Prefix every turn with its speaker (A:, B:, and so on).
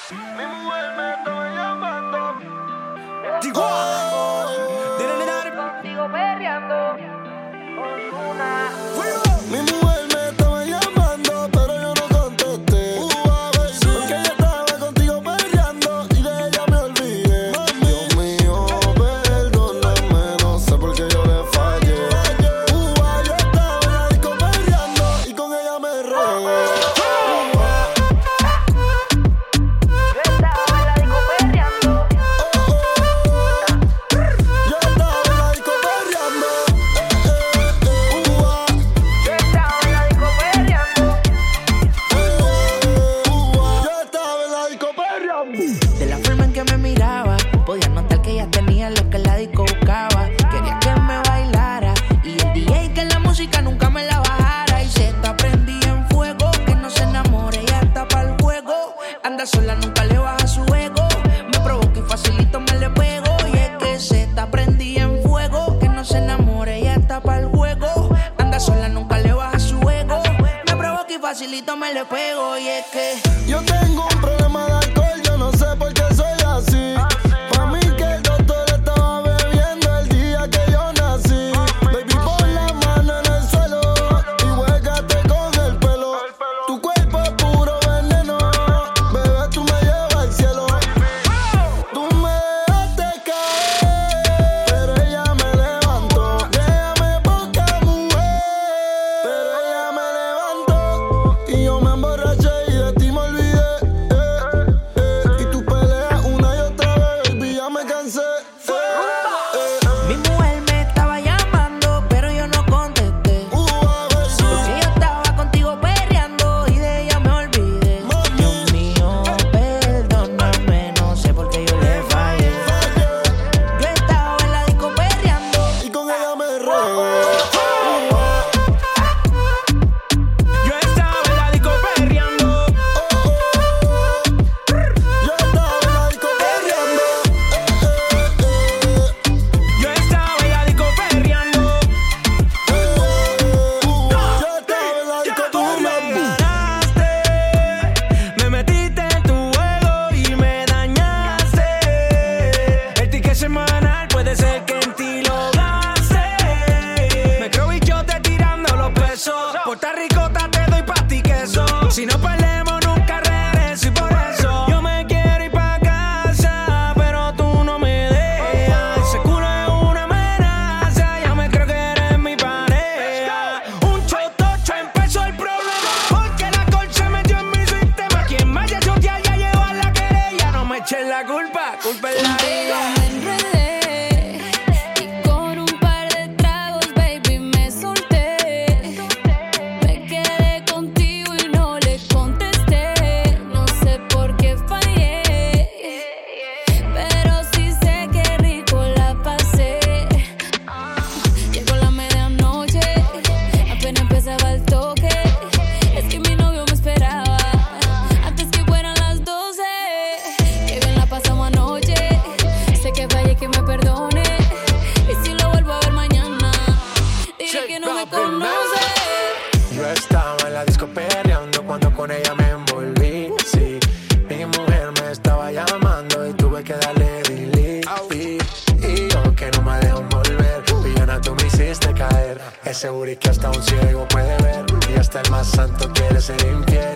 A: Mi mujer me estaba llamando.
B: Digo,
A: Contigo perreando. Ozuna.
B: mi mujer me estaba llamando, pero yo no contesté. Porque ella estaba contigo peleando y de ella me olvidé. Dios mío, perdóname, no sé por qué yo le fallé. Yo estaba en la disco peleando y con ella me regué.
C: De la forma en que me miraba, podía notar que ella tenía lo que la disco buscaba. Quería que me bailara y el DJ que la música nunca me la bajara. Y se está prendida en fuego, que no se enamore, ella está pa'l juego. Anda sola, nunca le baja su ego. Me provoca y facilito me le pego. Y es que se está prendida en fuego, que no se enamore, ella está pa'l juego. Anda sola, nunca le baja su ego. Me provoca y facilito me le pego. Y es que
B: yo tengo un problema de alcohol, yo no sé por qué soy así. Pa' mí que el doctor estaba bebiendo el día que yo nací. Baby, pon la mano en el suelo y huégate con el pelo. Tu cuerpo es puro veneno, bebé, tú me llevas al cielo. Tú me dejaste caer, pero ella me levantó. Déjame poca mujer, pero ella me levantó. Y yo me emborraché y de ti me olvidé. Y tú peleas una y otra vez, baby, ya me cansé.
C: mi mujer me estaba llamando, pero yo no contesté. Porque yo estaba contigo perreando y de ella me olvidé. Dios mío, perdóname, no sé por qué yo le fallé. Yo estaba en la disco perreando.
B: Y con ella me regué.
D: Yo estaba en la disco perreando.
B: Yo estaba en la disco perreando.
D: Yo estaba en la disco perreando.
B: Yo estaba en la disco
D: Tú me
B: perreando.
D: ganaste, me metiste en tu juego y me dañaste. El ticket semanal puede ser que en ti lo gaste. Me creo bichote tirando los pesos. Puerto Ricota te doy pa' ti queso. Si no perdemos nunca regreso y por eso yo me quiero ir pa' casa, pero tú no me dejas. Ese culo es una amenaza, ya me creo que eres mi pareja. Un chotocho empezó el problema, porque la alcohol se metió en mi sistema. Quien vaya a chotear ya llevó a la querella. No me echen la culpa, culpa es la
E: Contigo
D: vida.
E: me enredé y con un par de tragos, baby, me solté. Me quedé contigo y no le contesté. No sé por qué fallé, pero sí sé que rico la pasé. Llegó la medianoche, apenas empezaba el toque. Es que mi novio me esperaba antes que fueran las 12. Qué bien la pasamos anoche. Sé que fallé, que me perdone. Y si lo vuelvo a ver mañana, diré que no me conoce.
D: Yo estaba en la disco perreando cuando con ella me envolví. Sí, mi mujer me estaba llamando y tuve que darle delete. Y yo que no me dejo volver, villana, tú me hiciste caer. Es seguro que hasta un ciego puede ver, y hasta el más santo quiere ser infiel.